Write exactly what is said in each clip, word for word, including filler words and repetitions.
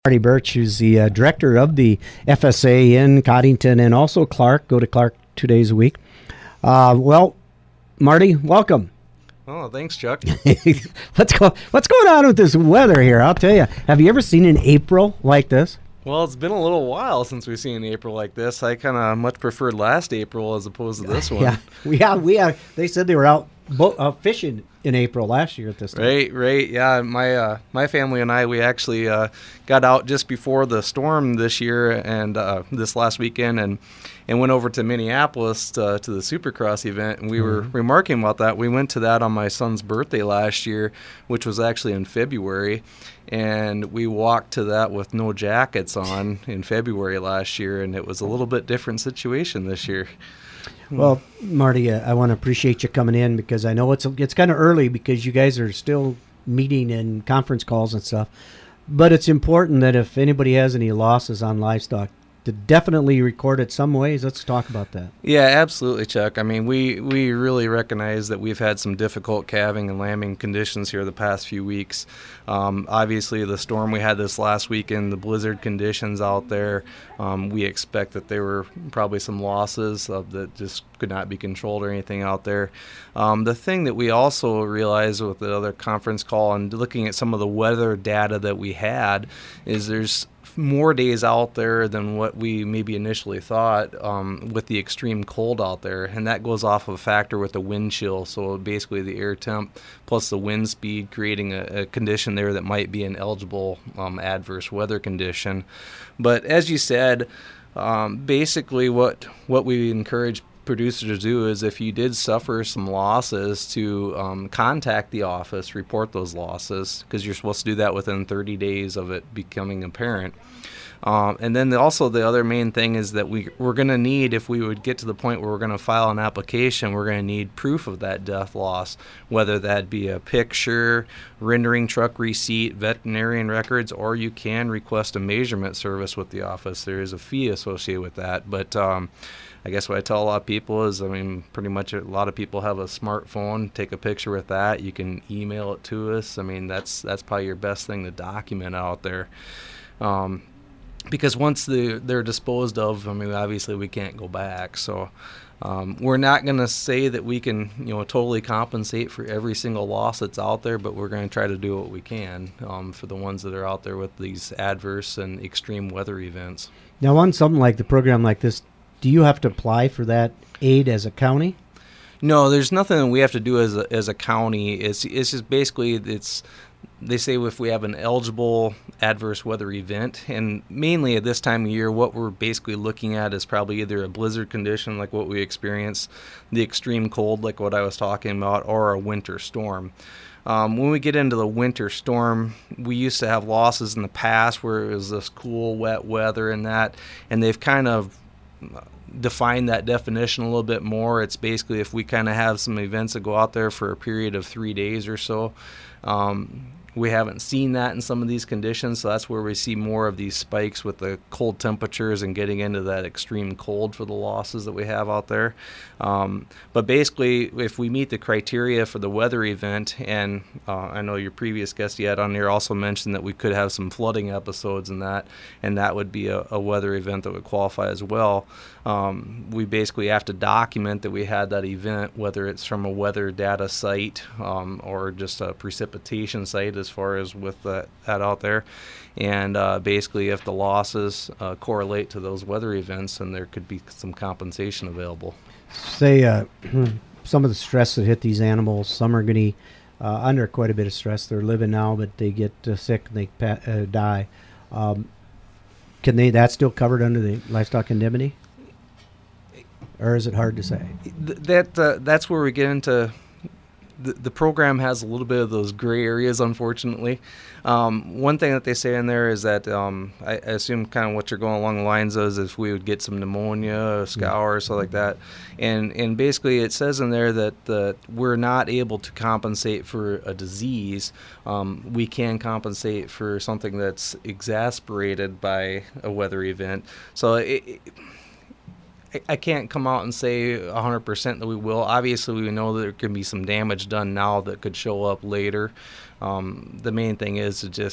Marty Birch, who's the uh, director of the F S A in Coddington and also Clark. Go to Clark two days a week. Uh, well, Marty, welcome. Oh, thanks, Chuck. what's, go- what's going on with this weather here? I'll tell you. Have you ever seen an April like this? Well, it's been a little while since we've seen an April like this. I kind of much preferred last April as opposed to this one. Yeah, we have. We have. They said they were out bo- uh, fishing in April last year at this time. Right, right. Yeah, my uh, my family and I, we actually uh, got out just before the storm this year and uh, this last weekend, and and went over to Minneapolis to, to the Supercross event. And we mm-hmm. were remarking about that. We went to that on my son's birthday last year, which was actually in February. And we walked to that with no jackets on in February last year, and it was a little bit different situation this year. Well, Marty, uh, I want to appreciate you coming in because I know it's it's kind of early because you guys are still meeting in conference calls and stuff. But it's important that if anybody has any losses on livestock, to definitely record it some ways. Let's talk about that. Yeah, absolutely, Chuck. I mean, we, we really recognize that we've had some difficult calving and lambing conditions here the past few weeks. Um, obviously, the storm we had this last weekend, the blizzard conditions out there, um, we expect that there were probably some losses of that just could not be controlled or anything out there. Um, the thing that we also realized with the other conference call and looking at some of the weather data that we had is there's more days out there than what we maybe initially thought um, with the extreme cold out there, and that goes off of a factor with the wind chill. So basically the air temp plus the wind speed creating a, a condition there that might be an eligible um, adverse weather condition. But as you said, um, basically what what we encourage producers to do is if you did suffer some losses to um, contact the office, report those losses, because you're supposed to do that within thirty days of it becoming apparent. Um, and then the, also the other main thing is that we, we're going to need, if we would get to the point where we're going to file an application, we're going to need proof of that death loss, whether that be a picture, rendering truck receipt, veterinarian records, or you can request a measurement service with the office. There is a fee associated with that, but um, I guess what I tell a lot of people is, I mean, pretty much a lot of people have a smartphone. Take a picture with that. You can email it to us. I mean, that's that's probably your best thing to document out there. Um, because once the, they're disposed of, I mean, obviously we can't go back. So um, we're not going to say that we can, you know, totally compensate for every single loss that's out there, but we're going to try to do what we can um, for the ones that are out there with these adverse and extreme weather events. Now, on something like the program like this, do you have to apply for that aid as a county? No, there's nothing that we have to do as a, as a county. It's it's just basically it's they say if we have an eligible adverse weather event, and mainly at this time of year, what we're basically looking at is probably either a blizzard condition like what we experienced, the extreme cold like what I was talking about, or a winter storm. Um, when we get into the winter storm, we used to have losses in the past where it was this cool, wet weather and that, and they've kind of define that definition a little bit more. It's basically if we kind of have some events that go out there for a period of three days or so. Um, we haven't seen that in some of these conditions, so that's where we see more of these spikes with the cold temperatures and getting into that extreme cold for the losses that we have out there. Um, but basically, if we meet the criteria for the weather event, and uh, I know your previous guest you had on here also mentioned that we could have some flooding episodes in that, and that would be a, a weather event that would qualify as well. Um, we basically have to document that we had that event, whether it's from a weather data site um, or just a precipitation site as far as with that, that out there. And uh, basically if the losses uh, correlate to those weather events, then there could be some compensation available. Say uh, some of the stress that hit these animals, some are going to be uh, under quite a bit of stress. They're living now, but they get uh, sick and they pa- uh, die. Um, can they? That's still covered under the livestock indemnity? Or is it hard to say? That uh, that's where we get into the, the program has a little bit of those gray areas, unfortunately. Um, one thing that they say in there is that um, I, I assume kind of what you're going along the lines of is if we would get some pneumonia, scour, or something like that. And and basically it says in there that the, we're not able to compensate for a disease. Um, we can compensate for something that's exacerbated by a weather event. So it, it I can't come out and say one hundred percent that we will. Obviously, we know that there can be some damage done now that could show up later. Um, the main thing is to just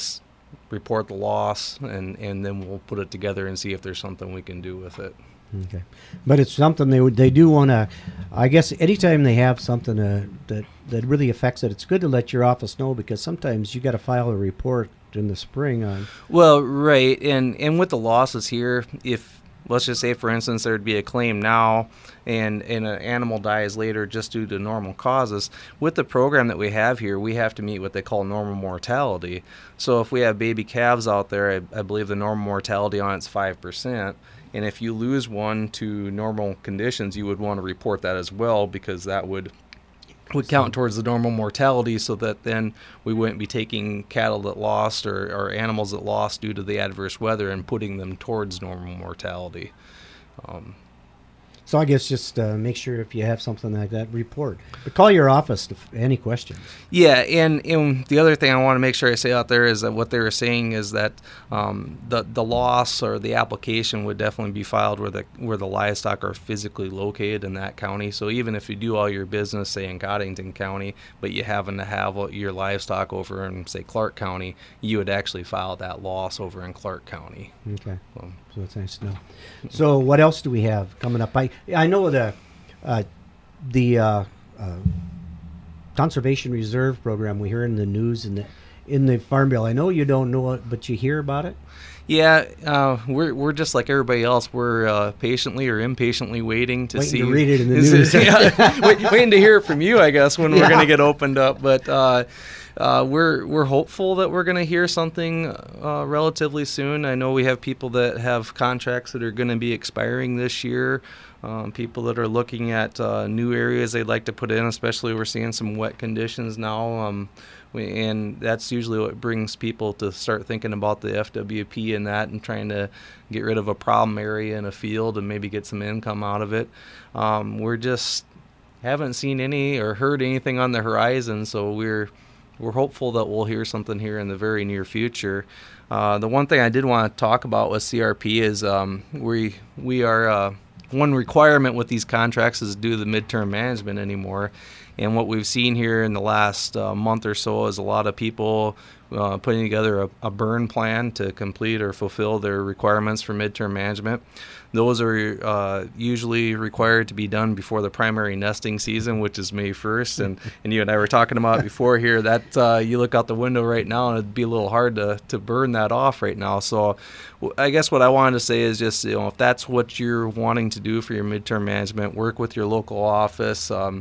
report the loss, and, and then we'll put it together and see if there's something we can do with it. Okay, but it's something they would- they do want to. I guess anytime they have something uh, that that really affects it, it's good to let your office know, because sometimes you got to file a report in the spring on. Well, right, and and with the losses here, if let's just say, for instance, there'd be a claim now, and and an animal dies later just due to normal causes. With the program that we have here, we have to meet what they call normal mortality. So if we have baby calves out there, I, I believe the normal mortality on it's five percent. And if you lose one to normal conditions, you would want to report that as well, because that would would count towards the normal mortality, so that then we wouldn't be taking cattle that lost or, or animals that lost due to the adverse weather and putting them towards normal mortality. Um, So I guess just uh, make sure if you have something like that, report. But call your office to f- any questions. Yeah, and, and the other thing I want to make sure I say out there is that what they were saying is that um, the the loss or the application would definitely be filed where the where the livestock are physically located in that county. So even if you do all your business, say in Coddington County, but you happen to have your livestock over in, say, Clark County, you would actually file that loss over in Clark County. Okay. So, So that's nice to know. So what else do we have coming up? I I know the uh, the uh, uh, conservation reserve program we hear in the news in the in the Farm Bill. I know you don't know it, but you hear about it. Yeah, uh, we're we're just like everybody else. We're uh, patiently or impatiently waiting to Waiting see. to read it in the is news. yeah, wait, waiting to hear it from you, I guess, when Yeah. we're going to get opened up. But uh, uh, we're we're hopeful that we're going to hear something uh, relatively soon. I know we have people that have contracts that are going to be expiring this year. Um, people that are looking at uh, new areas they'd like to put in, especially we're seeing some wet conditions now. Um, we, and that's usually what brings people to start thinking about the F W P and that, and trying to get rid of a problem area in a field and maybe get some income out of it. Um, we're just haven't seen any or heard anything on the horizon, so we're we're hopeful that we'll hear something here in the very near future. Uh, the one thing I did want to talk about with C R P is um, we we are uh, one requirement with these contracts is to do the midterm management anymore. And what we've seen here in the last uh, month or so is a lot of people uh, putting together a, a burn plan to complete or fulfill their requirements for midterm management. Those are uh, usually required to be done before the primary nesting season, which is May first. And, and you and I were talking about before here that uh, you look out the window right now and it'd be a little hard to, to burn that off right now. So I guess what I wanted to say is just, you know, if that's what you're wanting to do for your midterm management, work with your local office. Um,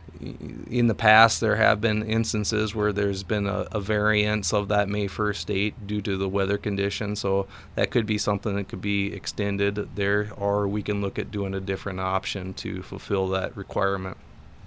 in the past, there have been instances where there's been a, a variance of that May first date due to the weather condition. So that could be something that could be extended there, or we can look at doing a different option to fulfill that requirement.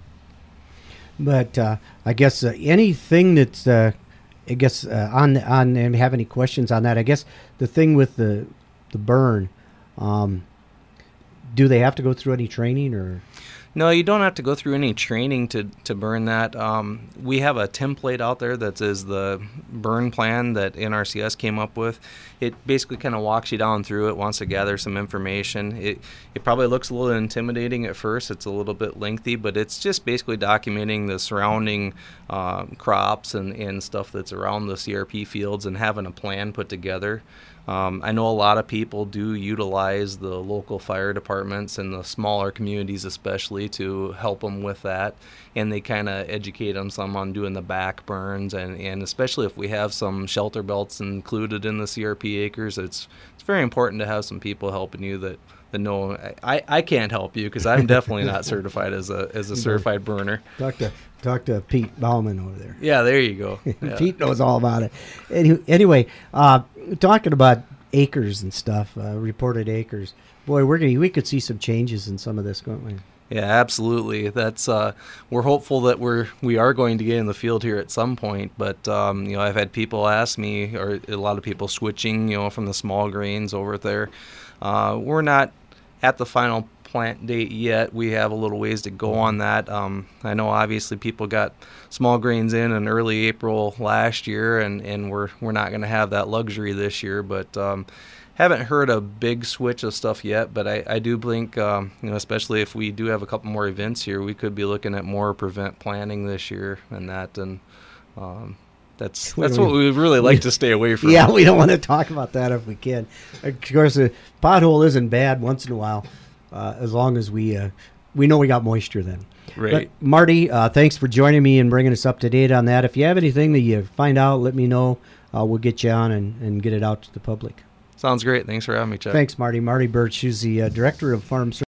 But uh, I guess uh, anything that's, uh, I guess, uh, on on and have any questions on that? I guess the thing with the the burn, um, do they have to go through any training or? No, you don't have to go through any training to, to burn that. Um, we have a template out there that is the burn plan that N R C S came up with. It basically kind of walks you down through it, wants to gather some information. It it probably looks a little intimidating at first. It's a little bit lengthy, but it's just basically documenting the surrounding uh, crops and, and stuff that's around the C R P fields and having a plan put together. Um, I know a lot of people do utilize the local fire departments and the smaller communities especially to help them with that, and they kind of educate them some on doing the back burns, and, and especially if we have some shelter belts included in the C R P acres, it's it's very important to have some people helping you that, that know. I, I can't help you because I'm definitely not certified as a as a certified burner. Talk to talk to Pete Bauman over there. Yeah, there you go. Yeah. Pete knows all about it. Any, anyway, uh, talking about acres and stuff, uh, reported acres. Boy, we're gonna we could see some changes in some of this, can't we? Yeah, absolutely. That's uh, we're hopeful that we're we are going to get in the field here at some point. But um, you know, I've had people ask me, or a lot of people switching, you know, from the small grains over there. Uh, we're not at the final plant date yet. We have a little ways to go on that. Um, I know obviously people got small grains in in early April last year, and, and we're we're not going to have that luxury this year. But um, haven't heard a big switch of stuff yet. But I, I do think, um, you know, especially if we do have a couple more events here, we could be looking at more prevent planting this year and that. And um, That's We that's don't what we would really like to stay away from. Yeah, we don't want to talk about that if we can. Of course, a pothole isn't bad once in a while, uh, as long as we uh, we know we got moisture then. Right. But Marty, uh, thanks for joining me and bringing us up to date on that. If you have anything that you find out, let me know. Uh, we'll get you on and, and get it out to the public. Sounds great. Thanks for having me, Chuck. Thanks, Marty. Marty Birch, who's the uh, Director of Farm Services.